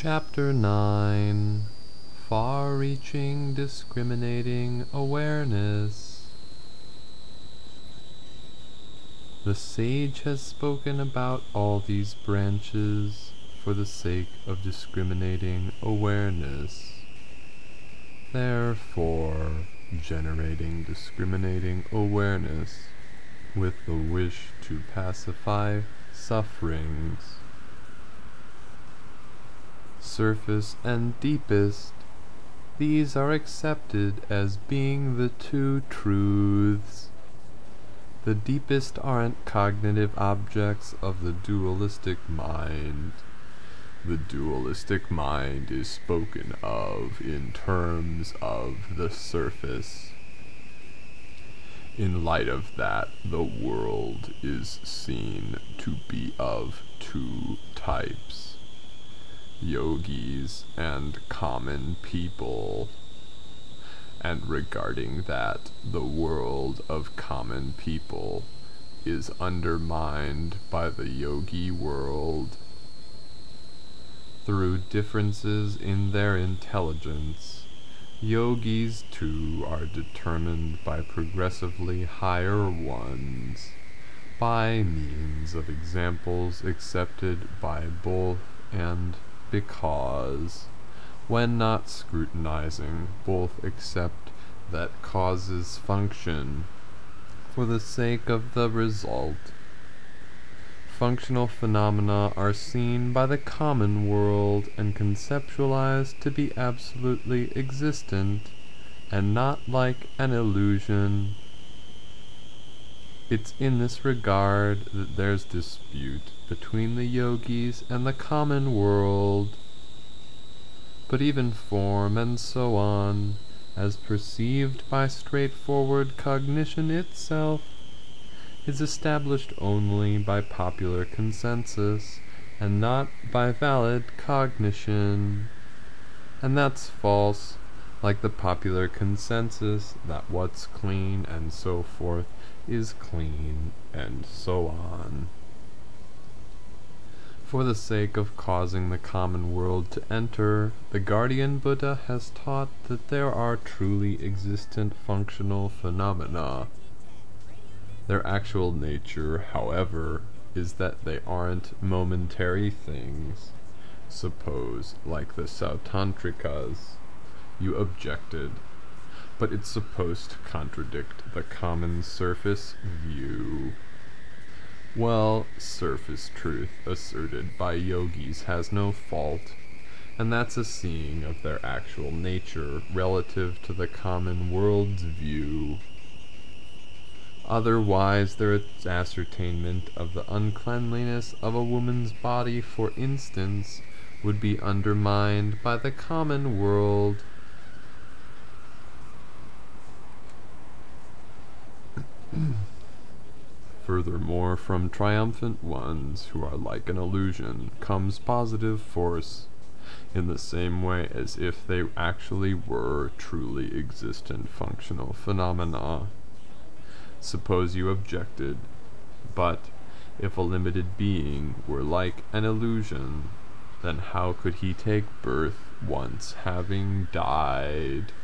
Chapter 9 Far-Reaching Discriminating Awareness. The sage has spoken about all these branches for the sake of discriminating awareness. Therefore, generating discriminating awareness with the wish to pacify sufferings. Surface and deepest, these are accepted as being the two truths. The deepest aren't cognitive objects of the dualistic mind. The dualistic mind is spoken of in terms of the surface. In light of that, the world is seen to be of two types: yogis and common people. And regarding that, the world of common people is undermined by the yogi world. Through differences in their intelligence, yogis too are determined by progressively higher ones, by means of examples accepted by both, and because, when not scrutinizing, both accept that causes function for the sake of the result. Functional phenomena are seen by the common world and conceptualized to be absolutely existent and not like an illusion. It's in this regard that there's dispute between the yogis and the common world. But even form and so on, as perceived by straightforward cognition itself, is established only by popular consensus and not by valid cognition. And that's false, like the popular consensus that what's clean and so forth is clean, and so on. For the sake of causing the common world to enter, the guardian Buddha has taught that there are truly existent functional phenomena. Their actual nature, however, is that they aren't momentary things. Suppose, like the Sautantrikas, you objected, but it's supposed to contradict the common surface view. Well, surface truth asserted by yogis has no fault, and that's a seeing of their actual nature relative to the common world's view. Otherwise, their ascertainment of the uncleanliness of a woman's body, for instance, would be undermined by the common world. Furthermore, from triumphant ones who are like an illusion comes positive force, in the same way as if they actually were truly existent functional phenomena. Suppose you objected, but if a limited being were like an illusion, then how could he take birth once having died?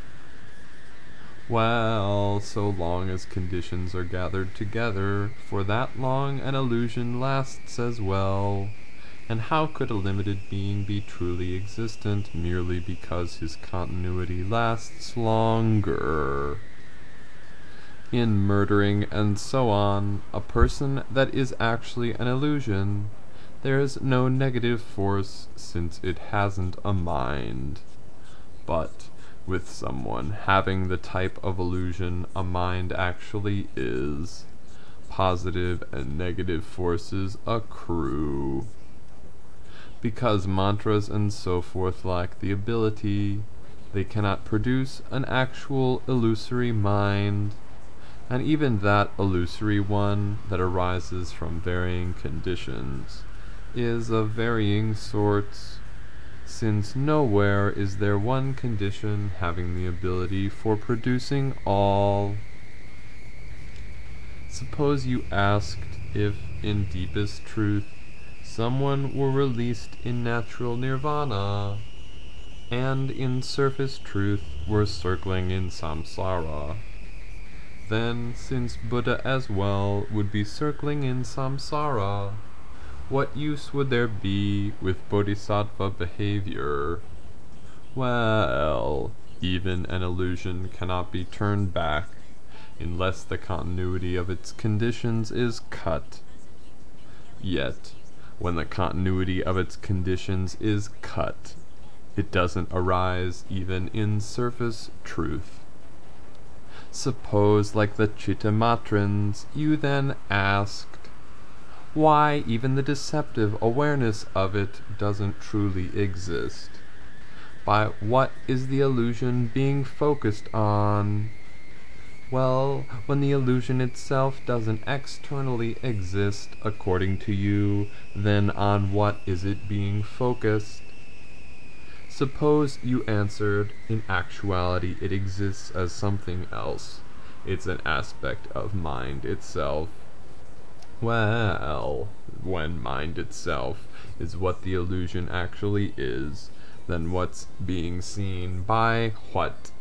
Well, so long as conditions are gathered together, for that long an illusion lasts as well. And how could a limited being be truly existent merely because his continuity lasts longer? In murdering and so on, a person that is actually an illusion, there is no negative force since it hasn't a mind. But with someone having the type of illusion a mind actually is, positive and negative forces accrue. Because mantras and so forth lack the ability, they cannot produce an actual illusory mind, and even that illusory one that arises from varying conditions is of varying sorts, since nowhere is there one condition having the ability for producing all. Suppose you asked if, in deepest truth, someone were released in natural nirvana, and in surface truth were circling in samsara, then, since Buddha as well would be circling in samsara, what use would there be with bodhisattva behavior? Well, even an illusion cannot be turned back unless the continuity of its conditions is cut. Yet, when the continuity of its conditions is cut, it doesn't arise even in surface truth. Suppose, like the Chittamatrins, you then asked, why even the deceptive awareness of it doesn't truly exist. By what is the illusion being focused on? Well, when the illusion itself doesn't externally exist according to you, then on what is it being focused? Suppose you answered, in actuality it exists as something else. It's an aspect of mind itself. Well, when mind itself is what the illusion actually is, then what's being seen by what?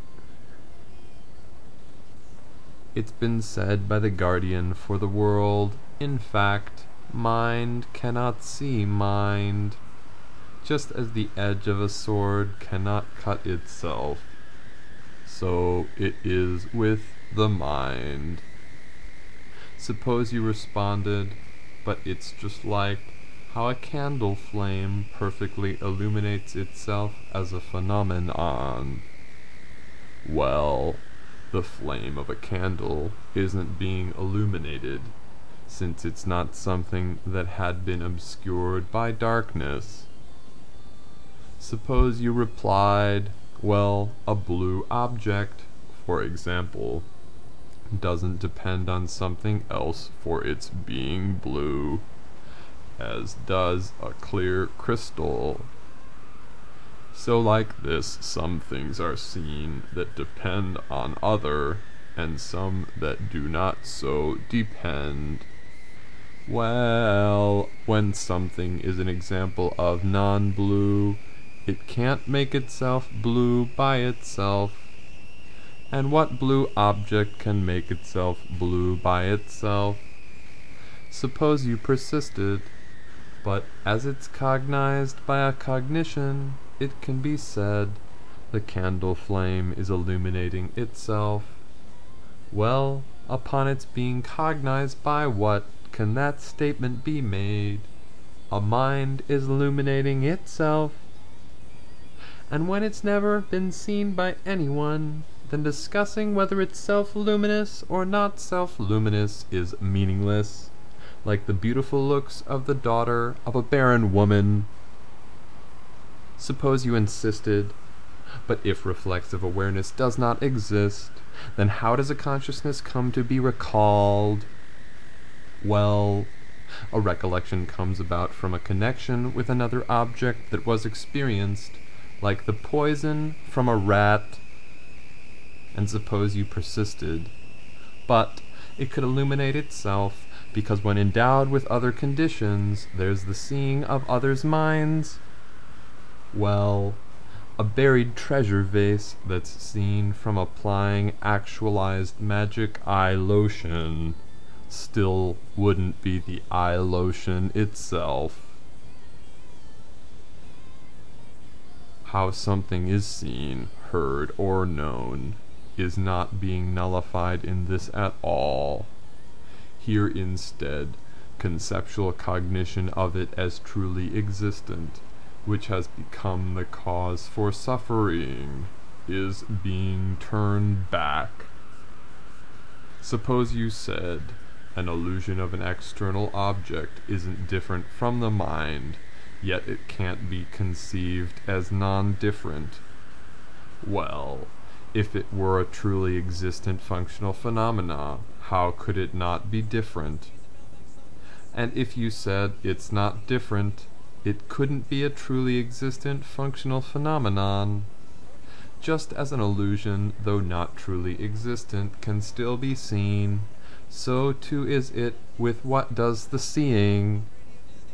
It's been said by the guardian for the world, in fact, mind cannot see mind, just as the edge of a sword cannot cut itself. So it is with the mind. Suppose you responded, but it's just like how a candle flame perfectly illuminates itself as a phenomenon. Well, the flame of a candle isn't being illuminated, since it's not something that had been obscured by darkness. Suppose you replied, well, a blue object, for example, doesn't depend on something else for its being blue, as does a clear crystal. So like this, some things are seen that depend on other, and some that do not so depend. Well, when something is an example of non-blue, it can't make itself blue by itself. And what blue object can make itself blue by itself? Suppose you persisted, but as it's cognized by a cognition, it can be said, the candle flame is illuminating itself. Well, upon its being cognized by what can that statement be made? A mind is illuminating itself. And when it's never been seen by anyone, then discussing whether it's self-luminous or not self-luminous is meaningless, like the beautiful looks of the daughter of a barren woman. Suppose you insisted, but if reflexive awareness does not exist, then how does a consciousness come to be recalled? Well, a recollection comes about from a connection with another object that was experienced, like the poison from a rat. And suppose you persisted, but it could illuminate itself, because when endowed with other conditions, there's the seeing of others' minds. Well, a buried treasure vase that's seen from applying actualized magic eye lotion still wouldn't be the eye lotion itself. How something is seen, heard, or known is not being nullified in this at all. Here instead, conceptual cognition of it as truly existent, which has become the cause for suffering, is being turned back. Suppose you said, an illusion of an external object isn't different from the mind, yet it can't be conceived as non-different. Well, if it were a truly existent functional phenomena, how could it not be different? And if you said it's not different, it couldn't be a truly existent functional phenomenon. Just as an illusion, though not truly existent, can still be seen, so too is it with what does the seeing.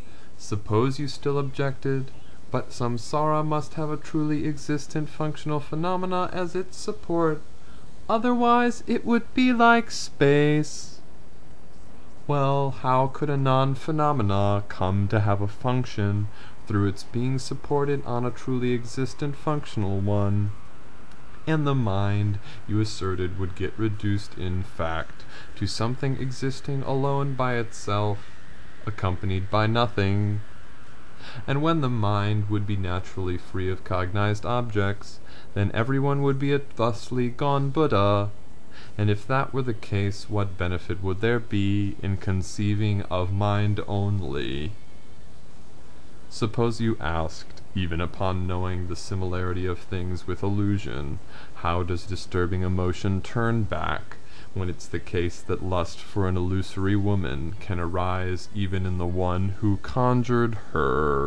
Suppose you still objected, but samsara must have a truly existent functional phenomena as its support, otherwise it would be like space. Well, how could a non-phenomena come to have a function through its being supported on a truly existent functional one? And the mind, you asserted, would get reduced in fact to something existing alone by itself, accompanied by nothing. And when the mind would be naturally free of cognized objects, then everyone would be thusly gone Buddha. And if that were the case, what benefit would there be in conceiving of mind only? Suppose you asked, even upon knowing the similarity of things with illusion, how does disturbing emotion turn back, when it's the case that lust for an illusory woman can arise even in the one who conjured her?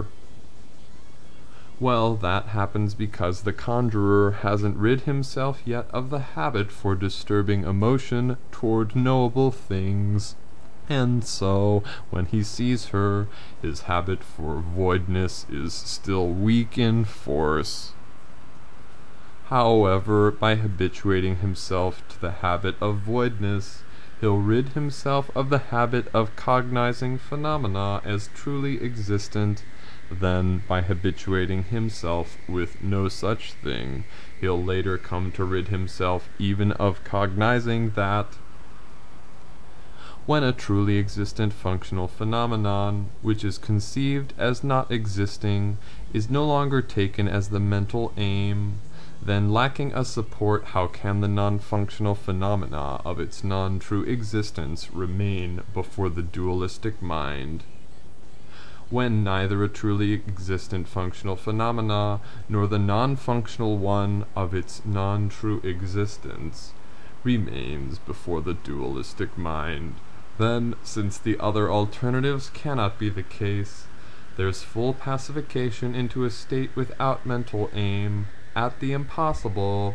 Well, that happens because the conjurer hasn't rid himself yet of the habit for disturbing emotion toward knowable things. And so, when he sees her, his habit for voidness is still weak in force. However, by habituating himself to the habit of voidness, he'll rid himself of the habit of cognizing phenomena as truly existent. Then, by habituating himself with no such thing, he'll later come to rid himself even of cognizing that. When a truly existent functional phenomenon, which is conceived as not existing, is no longer taken as the mental aim, then lacking a support, how can the non-functional phenomena of its non-true existence remain before the dualistic mind? When neither a truly existent functional phenomena nor the non-functional one of its non-true existence remains before the dualistic mind, then, since the other alternatives cannot be the case, there's full pacification into a state without mental aim, at the impossible.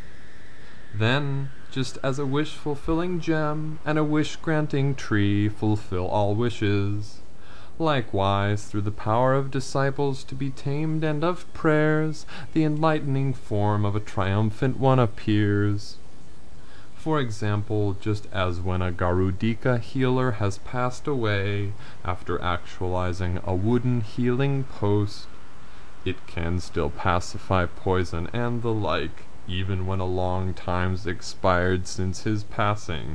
Then, just as a wish-fulfilling gem and a wish-granting tree fulfill all wishes, likewise, through the power of disciples to be tamed and of prayers, the enlightening form of a triumphant one appears. For example, just as when a Garudika healer has passed away after actualizing a wooden healing post, it can still pacify poison and the like, even when a long time's expired since his passing.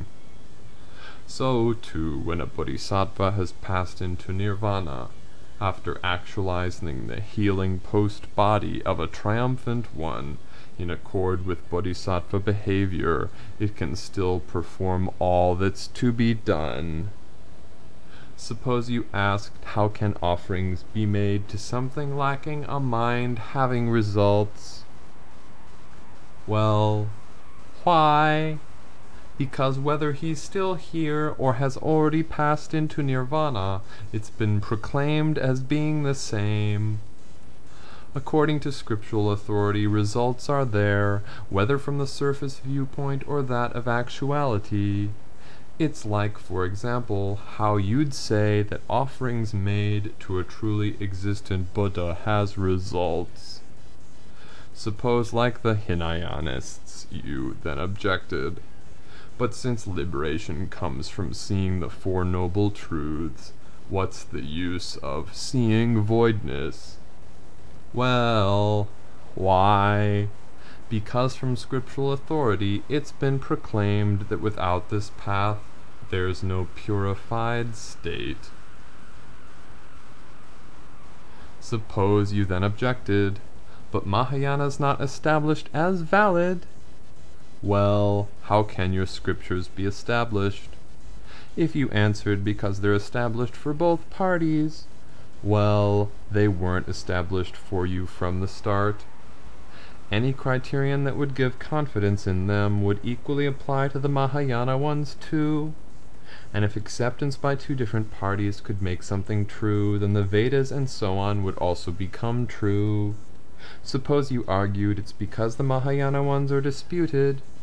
So, too, when a bodhisattva has passed into nirvana, after actualizing the healing post body of a triumphant one, in accord with bodhisattva behavior, it can still perform all that's to be done. Suppose you asked, how can offerings be made to something lacking a mind having results? Well, why? Because whether he's still here or has already passed into nirvana, it's been proclaimed as being the same. According to scriptural authority, results are there, whether from the surface viewpoint or that of actuality. It's like, for example, how you'd say that offerings made to a truly existent Buddha has results. Suppose, like the Hinayanists, you then objected. But since liberation comes from seeing the Four Noble Truths, what's the use of seeing voidness? Well, why? Because from scriptural authority it's been proclaimed that without this path there's no purified state. Suppose you then objected, but Mahayana's not established as valid. Well, how can your scriptures be established? If you answered because they're established for both parties, well, they weren't established for you from the start. Any criterion that would give confidence in them would equally apply to the Mahayana ones too. And if acceptance by two different parties could make something true, then the Vedas and so on would also become true. Suppose you argued it's because the Mahayana ones are disputed.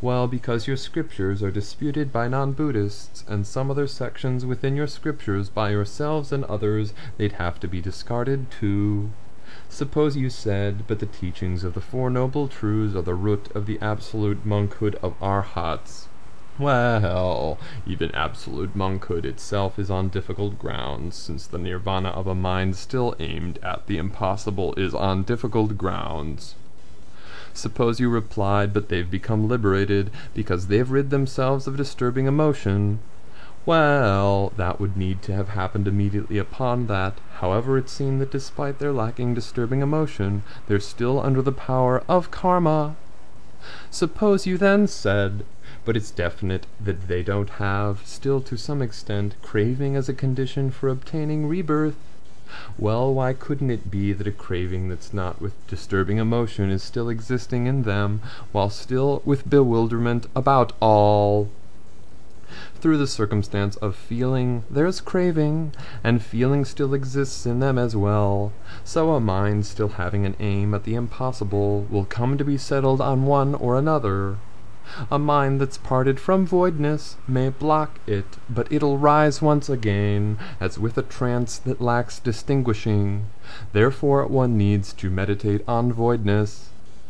Well, because your scriptures are disputed by non-Buddhists, and some other sections within your scriptures by yourselves and others, they'd have to be discarded too. Suppose you said, but the teachings of the Four Noble Truths are the root of the absolute monkhood of Arhats. Well, even absolute monkhood itself is on difficult grounds, since the nirvana of a mind still aimed at the impossible is on difficult grounds. Suppose you replied, but they've become liberated because they've rid themselves of disturbing emotion. Well, that would need to have happened immediately upon that. However, it seemed that despite their lacking disturbing emotion, they're still under the power of karma. Suppose you then said, but it's definite that they don't have, still to some extent, craving as a condition for obtaining rebirth. Well, why couldn't it be that a craving that's not with disturbing emotion is still existing in them, while still with bewilderment about all? Through the circumstance of feeling, there's craving, and feeling still exists in them as well. So a mind still having an aim at the impossible will come to be settled on one or another. A mind that's parted from voidness may block it, but it'll rise once again, as with a trance that lacks distinguishing. Therefore one needs to meditate on voidness.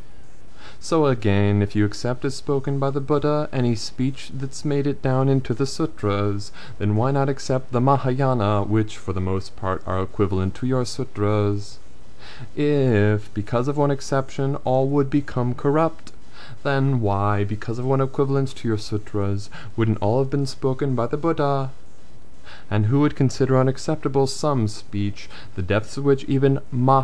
So again, if you accept as spoken by the Buddha any speech that's made it down into the sutras, then why not accept the Mahayana, which for the most part are equivalent to your sutras? If, because of one exception, all would become corrupt, then why, because of one equivalence to your sutras, wouldn't all have been spoken by the Buddha? And who would consider unacceptable some speech, the depths of which even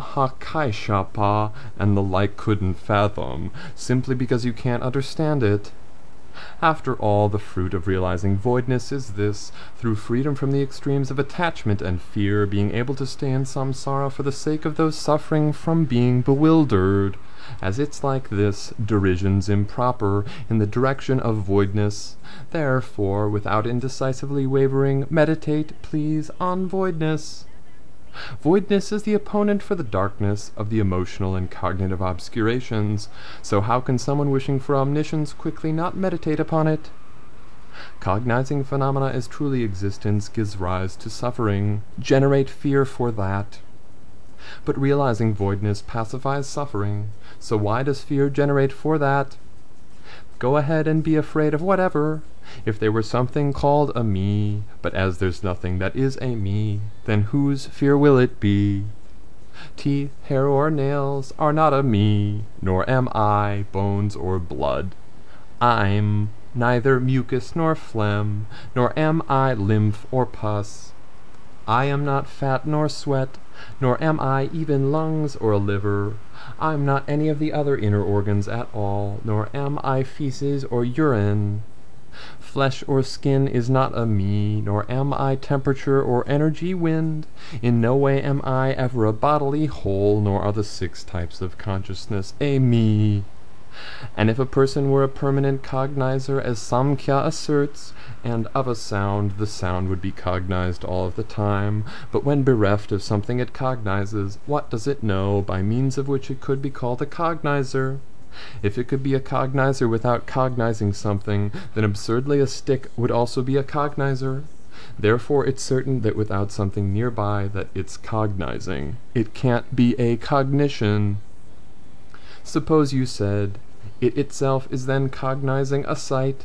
Mahakaishapa and the like couldn't fathom, simply because you can't understand it? After all, the fruit of realizing voidness is this, through freedom from the extremes of attachment and fear, being able to stay in samsara for the sake of those suffering from being bewildered. As it's like this, derision's improper in the direction of voidness. Therefore, without indecisively wavering, meditate, please, on voidness. Voidness is the opponent for the darkness of the emotional and cognitive obscurations, so how can someone wishing for omniscience quickly not meditate upon it? Cognizing phenomena as truly existence gives rise to suffering. Generate fear for that. But realizing voidness pacifies suffering, so why does fear generate for that? Go ahead and be afraid of whatever. If there were something called a me, but as there's nothing that is a me, then whose fear will it be? Teeth, hair, or nails are not a me, nor am I bones or blood. I'm neither mucus nor phlegm, nor am I lymph or pus. I am not fat nor sweat, nor am I even lungs or a liver. I'm not any of the other inner organs at all, nor am I feces or urine. Flesh or skin is not a me, nor am I temperature or energy wind. In no way am I ever a bodily whole, nor are the 6 types of consciousness a me. And if a person were a permanent cognizer, as Samkhya asserts, and of a sound, the sound would be cognized all of the time. But when bereft of something it cognizes, what does it know, by means of which it could be called a cognizer? If it could be a cognizer without cognizing something, then absurdly a stick would also be a cognizer. Therefore it's certain that without something nearby that it's cognizing, it can't be a cognition. Suppose you said, it itself is then cognizing a sight.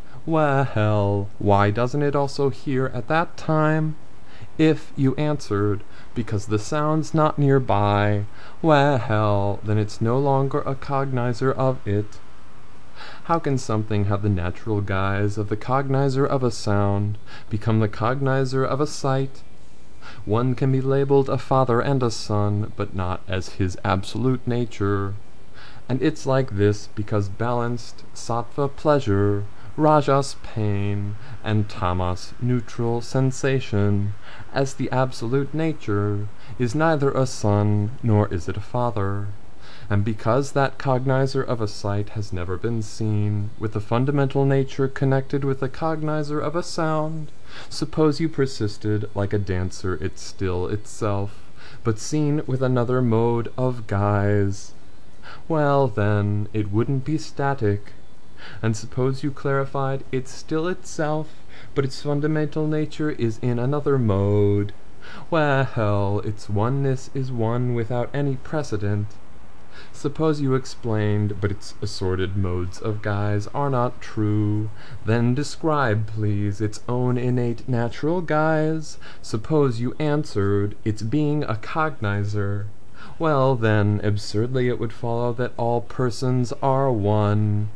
Well, why doesn't it also hear at that time? If you answered, because the sound's not nearby, well, then it's no longer a cognizer of it. How can something have the natural guise of the cognizer of a sound, become the cognizer of a sight? One can be labeled a father and a son, but not as his absolute nature. And it's like this because balanced sattva pleasure, rajas pain, and tamas neutral sensation, as the absolute nature, is neither a son nor is it a father. And because that cognizer of a sight has never been seen, with the fundamental nature connected with the cognizer of a sound, suppose you persisted like a dancer it's still itself, but seen with another mode of guise. Well then, it wouldn't be static. And suppose you clarified it's still itself, but its fundamental nature is in another mode. Well, its oneness is one without any precedent. Suppose you explained, but its assorted modes of guise are not true. Then describe, please, its own innate natural guise. Suppose you answered, its being a cognizer. Well, then, absurdly it would follow that all persons are one.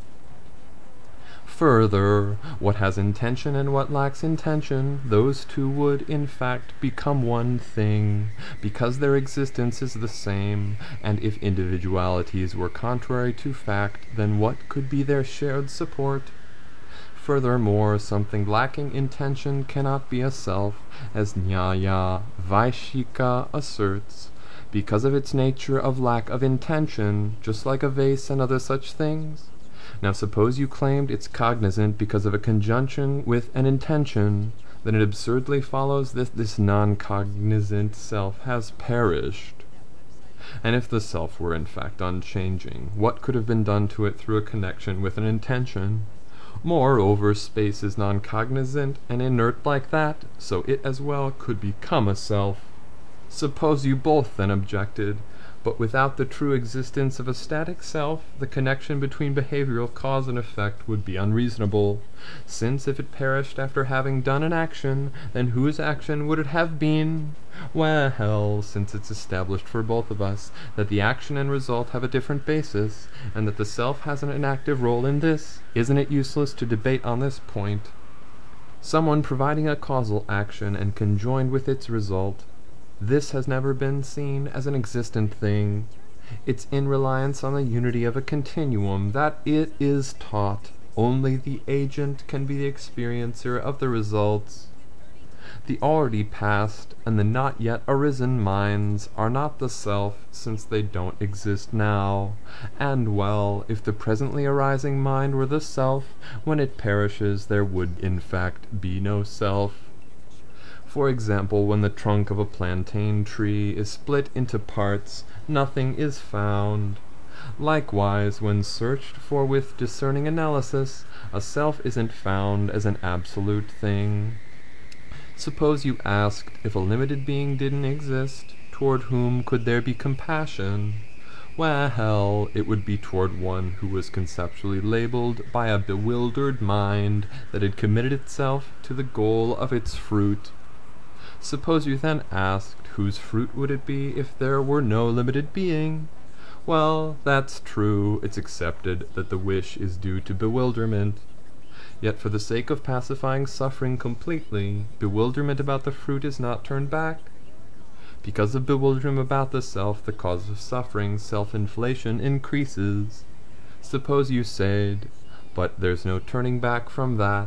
Further, what has intention and what lacks intention, those two would, in fact, become one thing, because their existence is the same, and if individualities were contrary to fact, then what could be their shared support? Furthermore, something lacking intention cannot be a self, as Nyaya Vaishika asserts, because of its nature of lack of intention, just like a vase and other such things. Now suppose you claimed it's cognizant because of a conjunction with an intention, then it absurdly follows that this non-cognizant self has perished. And if the self were in fact unchanging, what could have been done to it through a connection with an intention? Moreover, space is non-cognizant and inert like that, so it as well could become a self. Suppose you both then objected, but without the true existence of a static self, the connection between behavioral cause and effect would be unreasonable, since if it perished after having done an action, then whose action would it have been? Well, since it's established for both of us that the action and result have a different basis, and that the self has an active role in this, isn't it useless to debate on this point? Someone providing a causal action and conjoined with its result, this has never been seen as an existent thing. It's in reliance on the unity of a continuum that it is taught. Only the agent can be the experiencer of the results. The already past and the not yet arisen minds are not the self, since they don't exist now. And well, if the presently arising mind were the self, when it perishes there would in fact be no self. For example, when the trunk of a plantain tree is split into parts, nothing is found. Likewise, when searched for with discerning analysis, a self isn't found as an absolute thing. Suppose you asked, if a limited being didn't exist, toward whom could there be compassion? Well, it would be toward one who was conceptually labeled by a bewildered mind that had committed itself to the goal of its fruit. Suppose you then asked, whose fruit would it be if there were no limited being? Well, that's true, it's accepted that the wish is due to bewilderment. Yet for the sake of pacifying suffering completely, bewilderment about the fruit is not turned back. Because of bewilderment about the self, the cause of suffering, self-inflation, increases. Suppose you said, but there's no turning back from that.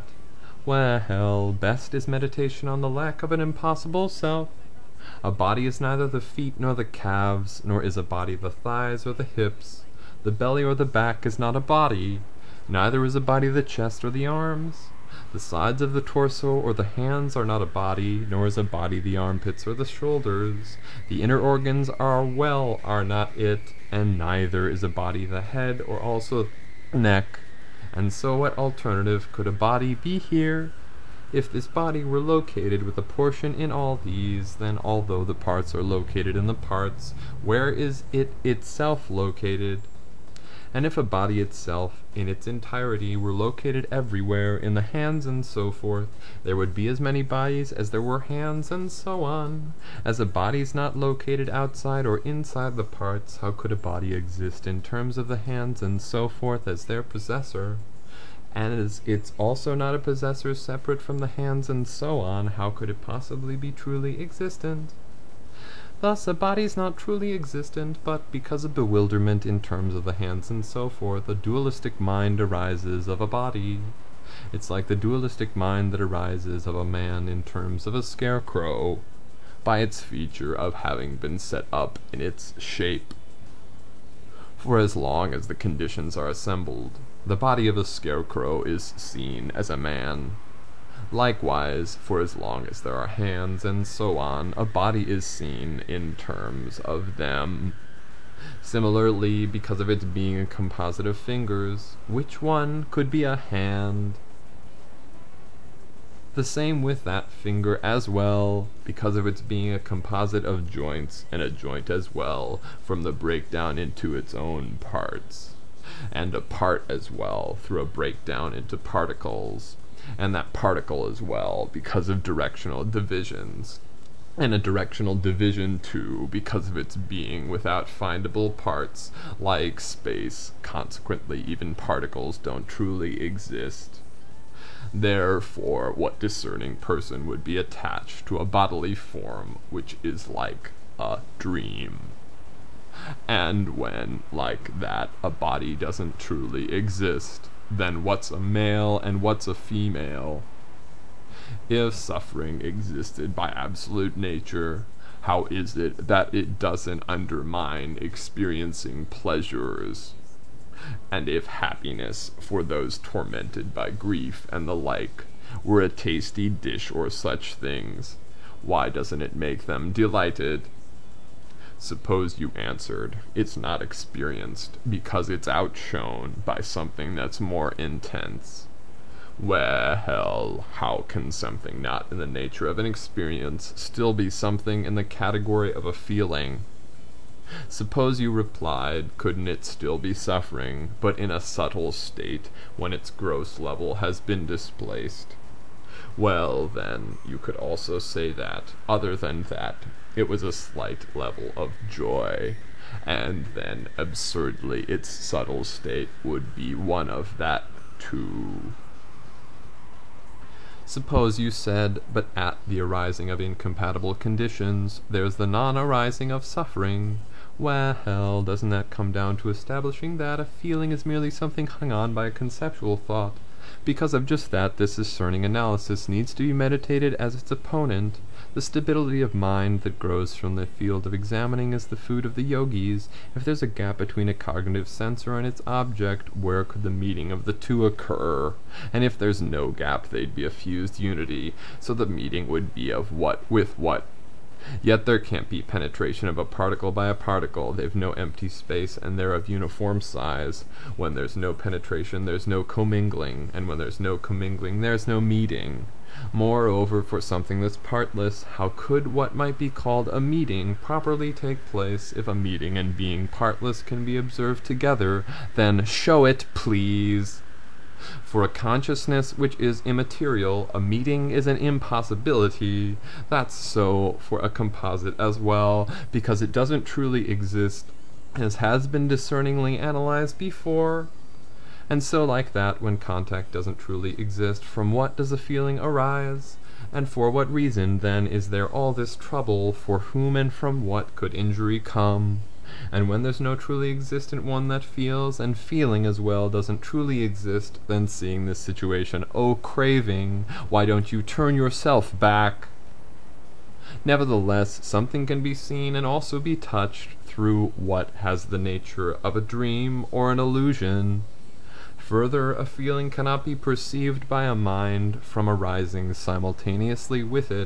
Well, best is meditation on the lack of an impossible self. A body is neither the feet nor the calves, nor is a body the thighs or the hips. The belly or the back is not a body, neither is a body the chest or the arms. The sides of the torso or the hands are not a body, nor is a body the armpits or the shoulders. The inner organs are not it, and neither is a body the head or also the neck. And so what alternative could a body be here? If this body were located with a portion in all these, then although the parts are located in the parts, where is it itself located? And if a body itself, in its entirety, were located everywhere, in the hands and so forth, there would be as many bodies as there were hands, and so on. As a body's not located outside or inside the parts, how could a body exist in terms of the hands and so forth as their possessor? And as it's also not a possessor separate from the hands and so on, how could it possibly be truly existent? Thus, a body is not truly existent, but because of bewilderment in terms of the hands and so forth, a dualistic mind arises of a body. It's like the dualistic mind that arises of a man in terms of a scarecrow, by its feature of having been set up in its shape. For as long as the conditions are assembled, the body of a scarecrow is seen as a man. Likewise, for as long as there are hands and so on, a body is seen in terms of them. Similarly, because of its being a composite of fingers, which one could be a hand? The same with that finger as well, because of its being a composite of joints, and a joint as well, from the breakdown into its own parts, and a part as well, through a breakdown into particles, and that particle as well, because of directional divisions, and a directional division too, because of its being without findable parts, like space. Consequently, even particles don't truly exist. Therefore, what discerning person would be attached to a bodily form which is like a dream? And when, like that, a body doesn't truly exist, then what's a male and what's a female? If suffering existed by absolute nature, how is it that it doesn't undermine experiencing pleasures? And if happiness, for those tormented by grief and the like, were a tasty dish or such things, why doesn't it make them delighted? Suppose you answered, it's not experienced, because it's outshone by something that's more intense. Well, how can something not in the nature of an experience still be something in the category of a feeling? Suppose you replied, couldn't it still be suffering, but in a subtle state, when its gross level has been displaced? Well, then, you could also say that, other than that, it was a slight level of joy, and then, absurdly, its subtle state would be one of that too. Suppose you said, but at the arising of incompatible conditions, there's the non-arising of suffering. Well, doesn't that come down to establishing that a feeling is merely something hung on by a conceptual thought? Because of just that, this discerning analysis needs to be meditated as its opponent. The stability of mind that grows from the field of examining is the food of the yogis. If there's a gap between a cognitive sensor and its object, where could the meeting of the two occur? And if there's no gap, they'd be a fused unity, so the meeting would be of what with what. Yet there can't be penetration of a particle by a particle. They've no empty space, and they're of uniform size. When there's no penetration, there's no commingling, and when there's no commingling, there's no meeting. Moreover, for something that's partless, how could what might be called a meeting properly take place if a meeting and being partless can be observed together? Then show it, please! For a consciousness which is immaterial, a meeting is an impossibility. That's so for a composite as well, because it doesn't truly exist, as has been discerningly analyzed before. And so like that, when contact doesn't truly exist, from what does a feeling arise? And for what reason, then, is there all this trouble? For whom and from what could injury come? And when there's no truly existent one that feels, and feeling as well doesn't truly exist, then seeing this situation, oh craving, why don't you turn yourself back? Nevertheless, something can be seen and also be touched through what has the nature of a dream or an illusion. Further, a feeling cannot be perceived by a mind from arising simultaneously with it,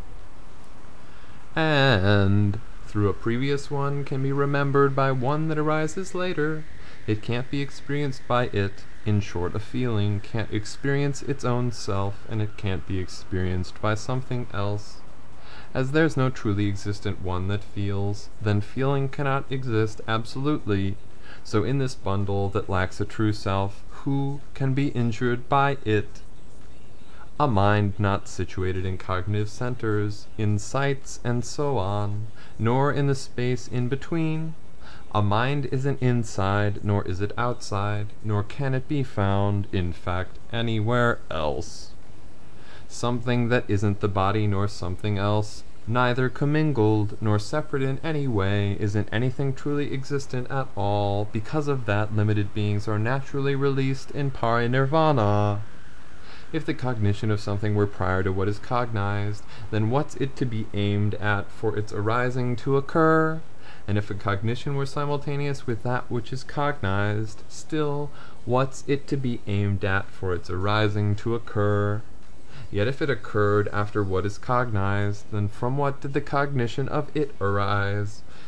and through a previous one can be remembered by one that arises later. It can't be experienced by it. In short, a feeling can't experience its own self, and it can't be experienced by something else. As there's no truly existent one that feels, then feeling cannot exist absolutely. So in this bundle that lacks a true self, who can be injured by it? A mind not situated in cognitive centers, in sights, and so on, nor in the space in between. A mind isn't inside, nor is it outside, nor can it be found, in fact, anywhere else. Something that isn't the body nor something else, neither commingled nor separate in any way, isn't anything truly existent at all. Because of that, limited beings are naturally released in parinirvana. If the cognition of something were prior to what is cognized, then what's it to be aimed at for its arising to occur? And if a cognition were simultaneous with that which is cognized, still, what's it to be aimed at for its arising to occur? Yet if it occurred after what is cognized, then from what did the cognition of it arise?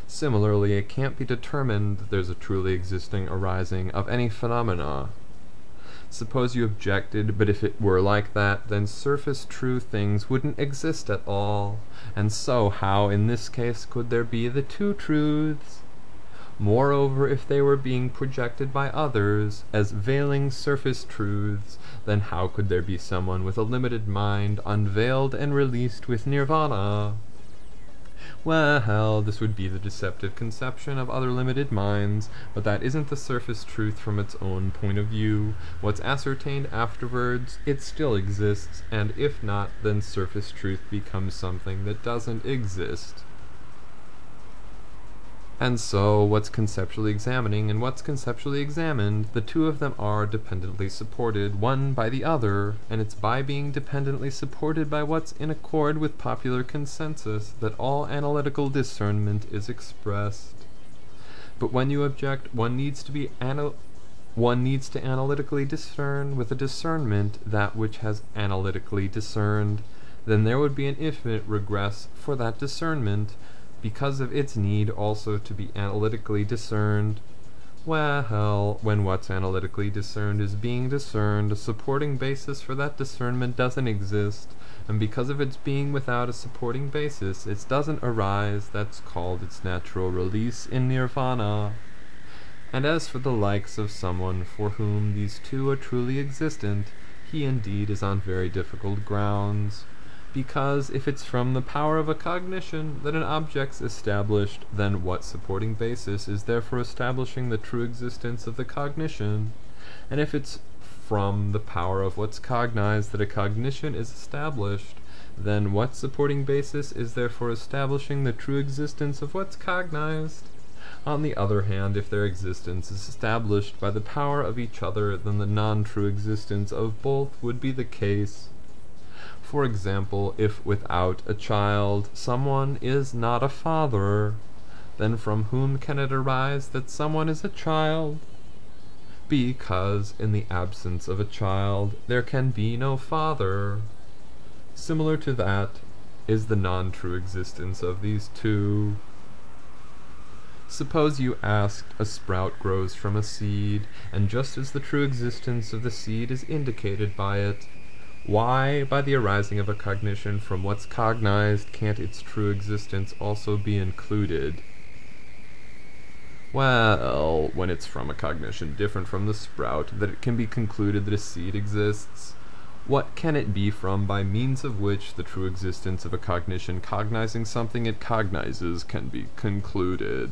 Similarly, it can't be determined that there's a truly existing arising of any phenomena. Suppose you objected, but if it were like that, then surface true things wouldn't exist at all, and so how in this case could there be the two truths? Moreover, if they were being projected by others as veiling surface truths, then how could there be someone with a limited mind unveiled and released with nirvana? Well, this would be the deceptive conception of other limited minds, but that isn't the surface truth from its own point of view. What's ascertained afterwards, it still exists, and if not, then surface truth becomes something that doesn't exist. And so, what's conceptually examining and what's conceptually examined, the two of them are dependently supported, one by the other, and it's by being dependently supported by what's in accord with popular consensus that all analytical discernment is expressed. But when you object, one needs to analytically discern with a discernment that which has analytically discerned. Then there would be an infinite regress for that discernment, because of its need also to be analytically discerned. Well, when what's analytically discerned is being discerned, a supporting basis for that discernment doesn't exist, and because of its being without a supporting basis, it doesn't arise. That's called its natural release in nirvana. And as for the likes of someone for whom these two are truly existent, he indeed is on very difficult grounds. Because if it's from the power of a cognition that an object's established, then what supporting basis is there for establishing the true existence of the cognition? And if it's from the power of what's cognized that a cognition is established, then what supporting basis is there for establishing the true existence of what's cognized? On the other hand, if their existence is established by the power of each other, then the non-true existence of both would be the case. For example, if without a child someone is not a father, then from whom can it arise that someone is a child? Because in the absence of a child there can be no father. Similar to that is the non-true existence of these two. Suppose you asked, a sprout grows from a seed, and just as the true existence of the seed is indicated by it, why, by the arising of a cognition from what's cognized, can't its true existence also be included? Well, when it's from a cognition different from the sprout, that it can be concluded that a seed exists, what can it be from by means of which the true existence of a cognition cognizing something it cognizes can be concluded?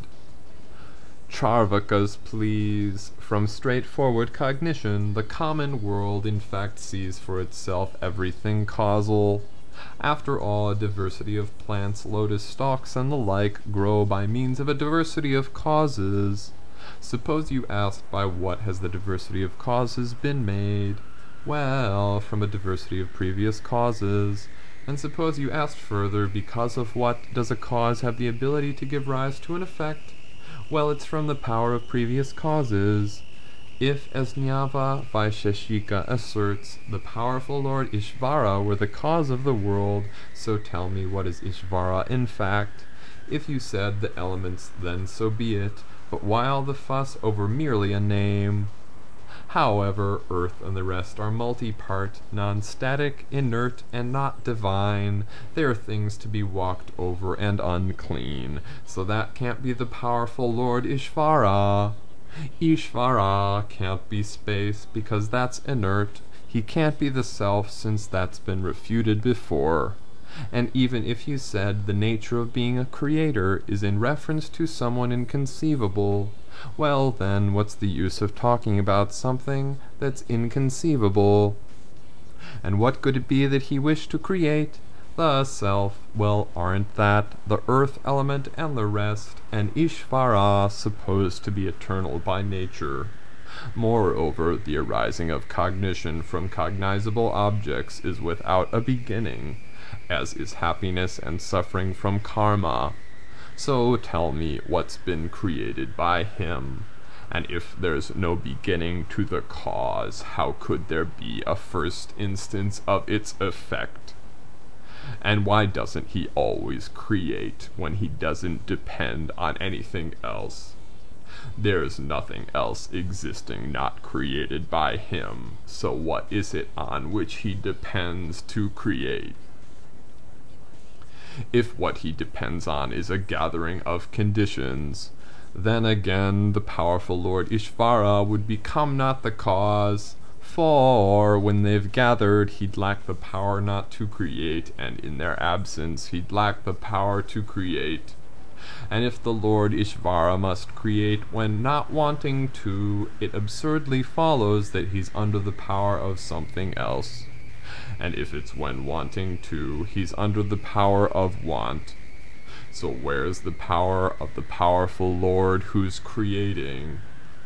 Charvakas, please. From straightforward cognition, the common world in fact sees for itself everything causal. After all, a diversity of plants, lotus stalks, and the like grow by means of a diversity of causes. Suppose you asked, by what has the diversity of causes been made? Well, from a diversity of previous causes. And suppose you asked further, because of what does a cause have the ability to give rise to an effect? Well, it's from the power of previous causes. If, as Nyava Vaisheshika asserts, the powerful Lord Ishvara were the cause of the world, so tell me, what is Ishvara in fact? If you said the elements, then so be it, but while the fuss over merely a name? However, earth and the rest are multi-part, non-static, inert, and not divine. They are things to be walked over and unclean. So that can't be the powerful Lord Ishvara. Ishvara can't be space, because that's inert. He can't be the self, since that's been refuted before. And even if you said the nature of being a creator is in reference to someone inconceivable, well then, what's the use of talking about something that's inconceivable? And what could it be that he wished to create? The self. Well, aren't that the earth element and the rest, and Ishvara supposed to be eternal by nature? Moreover, the arising of cognition from cognizable objects is without a beginning, as is happiness and suffering from karma. So tell me, what's been created by him? And if there's no beginning to the cause, how could there be a first instance of its effect? And why doesn't he always create when he doesn't depend on anything else? There is nothing else existing not created by him, so what is it on which he depends to create? If what he depends on is a gathering of conditions, then again the powerful Lord Ishvara would become not the cause, for when they've gathered he'd lack the power not to create, and in their absence he'd lack the power to create. And if the Lord Ishvara must create when not wanting to, it absurdly follows that he's under the power of something else. And if it's when wanting to, he's under the power of want. So where's the power of the powerful Lord who's creating?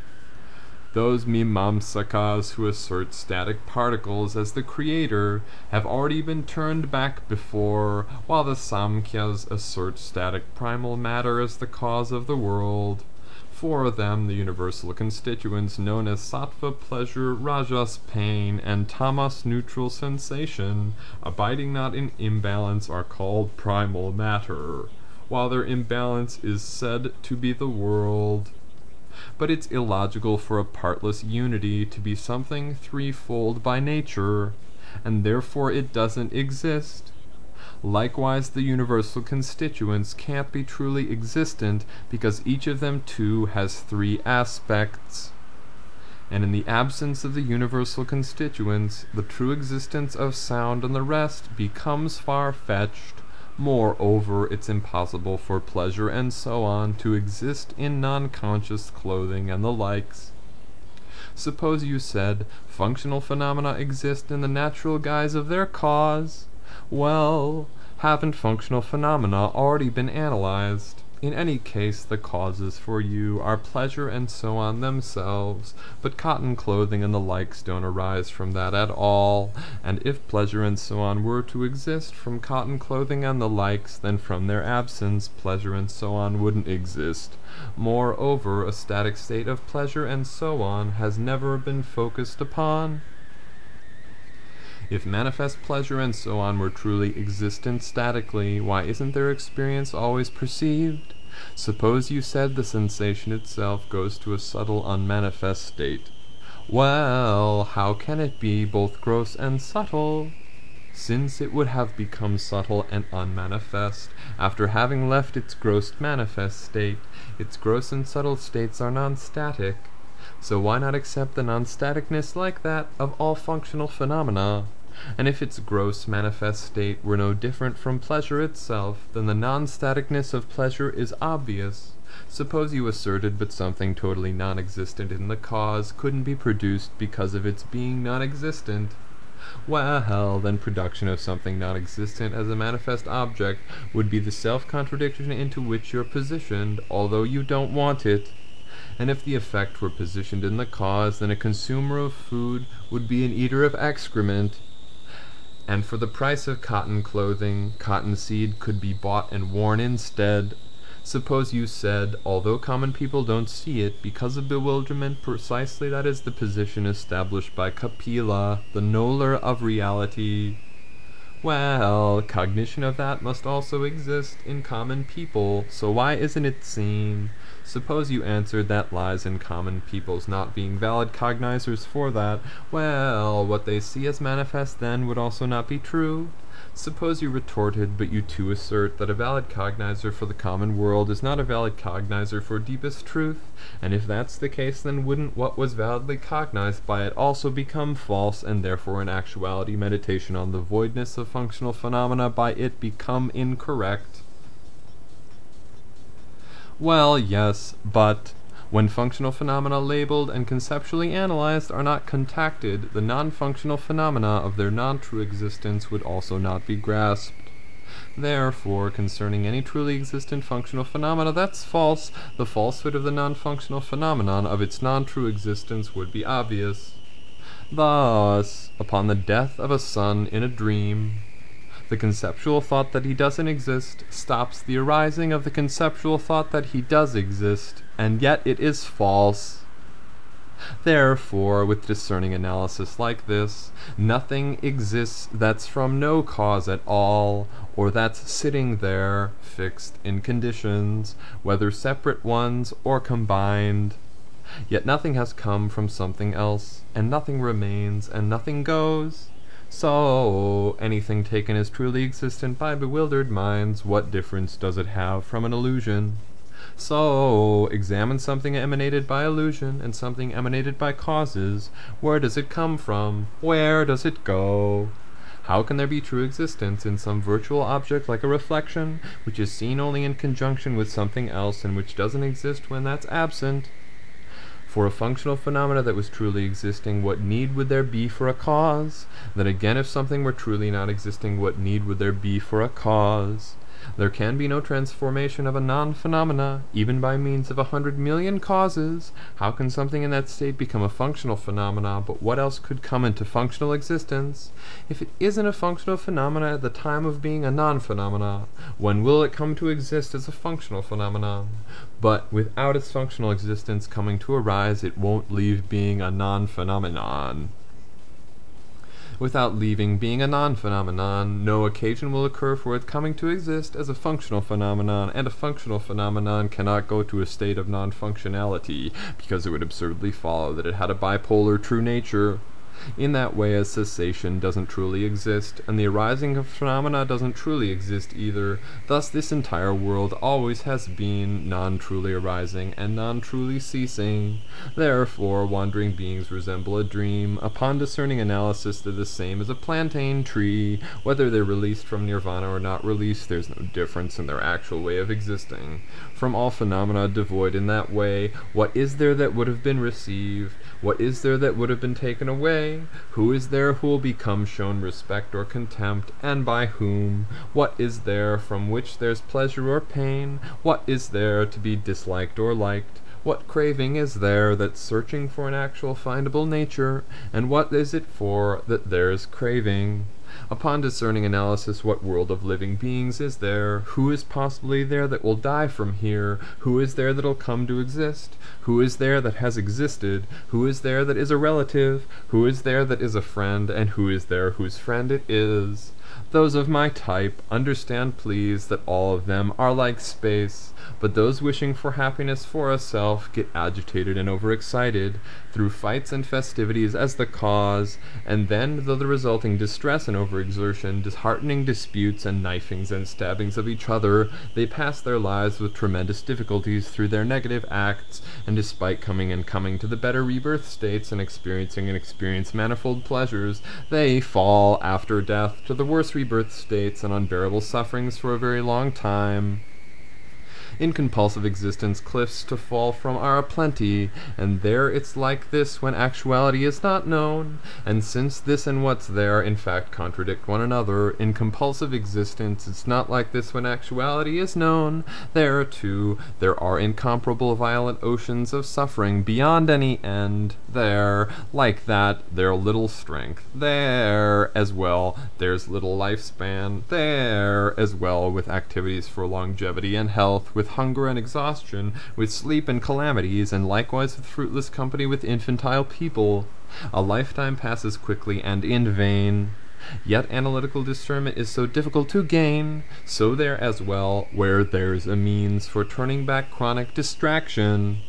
Those Mimamsakas who assert static particles as the creator have already been turned back before, while the Samkhyas assert static primal matter as the cause of the world. For them, the universal constituents known as sattva pleasure, rajas pain, and tamas neutral sensation, abiding not in imbalance, are called primal matter, while their imbalance is said to be the world. But it's illogical for a partless unity to be something threefold by nature, and therefore it doesn't exist. Likewise, the universal constituents can't be truly existent because each of them too has three aspects. And in the absence of the universal constituents, the true existence of sound and the rest becomes far-fetched. Moreover, it's impossible for pleasure and so on to exist in non-conscious clothing and the likes. Suppose you said, functional phenomena exist in the natural guise of their cause. Well, haven't functional phenomena already been analyzed? In any case, the causes for you are pleasure and so on themselves, but cotton clothing and the likes don't arise from that at all, and if pleasure and so on were to exist from cotton clothing and the likes, then from their absence pleasure and so on wouldn't exist. Moreover, a static state of pleasure and so on has never been focused upon. If manifest pleasure and so on were truly existent statically, why isn't their experience always perceived? Suppose you said the sensation itself goes to a subtle unmanifest state. Well, how can it be both gross and subtle? Since it would have become subtle and unmanifest after having left its gross manifest state, its gross and subtle states are non-static. So why not accept the non-staticness like that of all functional phenomena? And if its gross manifest state were no different from pleasure itself, then the non-staticness of pleasure is obvious. Suppose you asserted but something totally non-existent in the cause couldn't be produced because of its being non-existent. Well, then production of something non-existent as a manifest object would be the self-contradiction into which you're positioned, although you don't want it. And if the effect were positioned in the cause, then a consumer of food would be an eater of excrement. And for the price of cotton clothing, cottonseed could be bought and worn instead. Suppose you said, although common people don't see it, because of bewilderment, precisely that is the position established by Kapila, the knower of reality. Well, cognition of that must also exist in common people, so why isn't it seen? Suppose you answered that lies in common people's not being valid cognizers for that. Well, what they see as manifest then would also not be true. Suppose you retorted, but you too assert that a valid cognizer for the common world is not a valid cognizer for deepest truth, and if that's the case, then wouldn't what was validly cognized by it also become false, and therefore in actuality meditation on the voidness of functional phenomena by it become incorrect? Well, yes, but when functional phenomena labeled and conceptually analyzed are not contacted, the non-functional phenomena of their non-true existence would also not be grasped. Therefore, concerning any truly existent functional phenomena that's false, the falsehood of the non-functional phenomenon of its non-true existence would be obvious. Thus, upon the death of a son in a dream, the conceptual thought that he doesn't exist stops the arising of the conceptual thought that he does exist, and yet it is false. Therefore, with discerning analysis like this, nothing exists that's from no cause at all, or that's sitting there, fixed in conditions, whether separate ones or combined. Yet nothing has come from something else, and nothing remains, and nothing goes. So, anything taken as truly existent by bewildered minds, what difference does it have from an illusion? So, examine something emanated by illusion and something emanated by causes. Where does it come from? Where does it go? How can there be true existence in some virtual object like a reflection, which is seen only in conjunction with something else and which doesn't exist when that's absent? For a functional phenomena that was truly existing, what need would there be for a cause? Then again, if something were truly not existing, what need would there be for a cause? There can be no transformation of a non-phenomena, even by means of 100,000,000 causes. How can something in that state become a functional phenomena, but what else could come into functional existence? If it isn't a functional phenomena at the time of being a non-phenomena, when will it come to exist as a functional phenomenon? But without its functional existence coming to arise, it won't leave being a non-phenomenon. Without leaving being a non-phenomenon, no occasion will occur for it coming to exist as a functional phenomenon, and a functional phenomenon cannot go to a state of non-functionality, because it would absurdly follow that it had a bipolar true nature. In that way, a cessation doesn't truly exist, and the arising of phenomena doesn't truly exist either. Thus this entire world always has been non-truly arising and non-truly ceasing. Therefore, wandering beings resemble a dream. Upon discerning analysis, they're the same as a plantain tree. Whether they're released from nirvana or not released, there's no difference in their actual way of existing. From all phenomena devoid in that way, what is there that would have been received? What is there that would have been taken away? Who is there who will become shown respect or contempt, and by whom? What is there from which there's pleasure or pain? What is there to be disliked or liked? What craving is there that's searching for an actual findable nature, and what is it for that there's craving? Upon discerning analysis, what world of living beings is there? Who is possibly there that will die from here? Who is there that'll come to exist? Who is there that has existed? Who is there that is a relative? Who is there that is a friend? And who is there whose friend it is? Those of my type, understand please that all of them are like space, but those wishing for happiness for a self get agitated and overexcited through fights and festivities as the cause, and then, though the resulting distress and overexertion, disheartening disputes and knifings and stabbings of each other, they pass their lives with tremendous difficulties through their negative acts, and despite coming to the better rebirth states and experience manifold pleasures, they fall after death to the worse rebirth states and unbearable sufferings for a very long time. In compulsive existence, cliffs to fall from are aplenty, and there it's like this when actuality is not known. And since this and what's there in fact contradict one another, in compulsive existence it's not like this when actuality is known. There, too, there are incomparable violent oceans of suffering beyond any end. There, like that, there's little strength. There, as well, there's little lifespan. There, as well, with activities for longevity and health, with hunger and exhaustion, with sleep and calamities, and likewise with fruitless company with infantile people. A lifetime passes quickly and in vain. Yet analytical discernment is so difficult to gain, so there as well, where there's a means for turning back chronic distraction.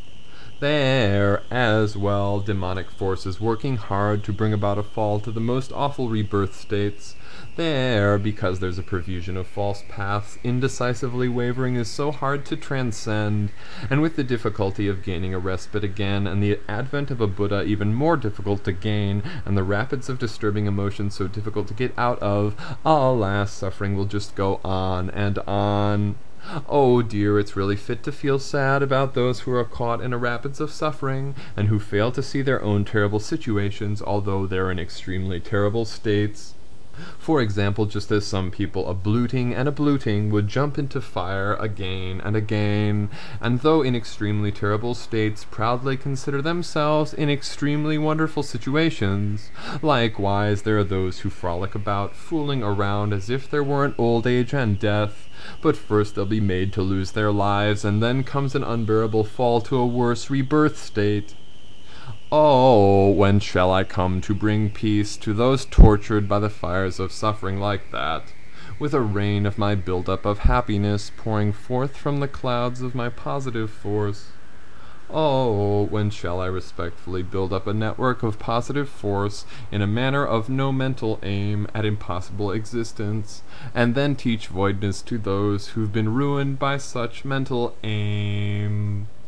There, as well, demonic forces working hard to bring about a fall to the most awful rebirth states. There, because there's a profusion of false paths, indecisively wavering is so hard to transcend, and with the difficulty of gaining a respite again, and the advent of a Buddha even more difficult to gain, and the rapids of disturbing emotions so difficult to get out of, alas, suffering will just go on and on. Oh dear, it's really fit to feel sad about those who are caught in a rapids of suffering, and who fail to see their own terrible situations, although they're in extremely terrible states. For example, just as some people abluting and abluting would jump into fire again and again, and though in extremely terrible states, proudly consider themselves in extremely wonderful situations. Likewise, there are those who frolic about, fooling around as if there weren't old age and death. But first they'll be made to lose their lives, and then comes an unbearable fall to a worse rebirth state. Oh, when shall I come to bring peace to those tortured by the fires of suffering like that, with a rain of my build-up of happiness pouring forth from the clouds of my positive force? Oh, when shall I respectfully build up a network of positive force in a manner of no mental aim at impossible existence, and then teach voidness to those who've been ruined by such mental aim?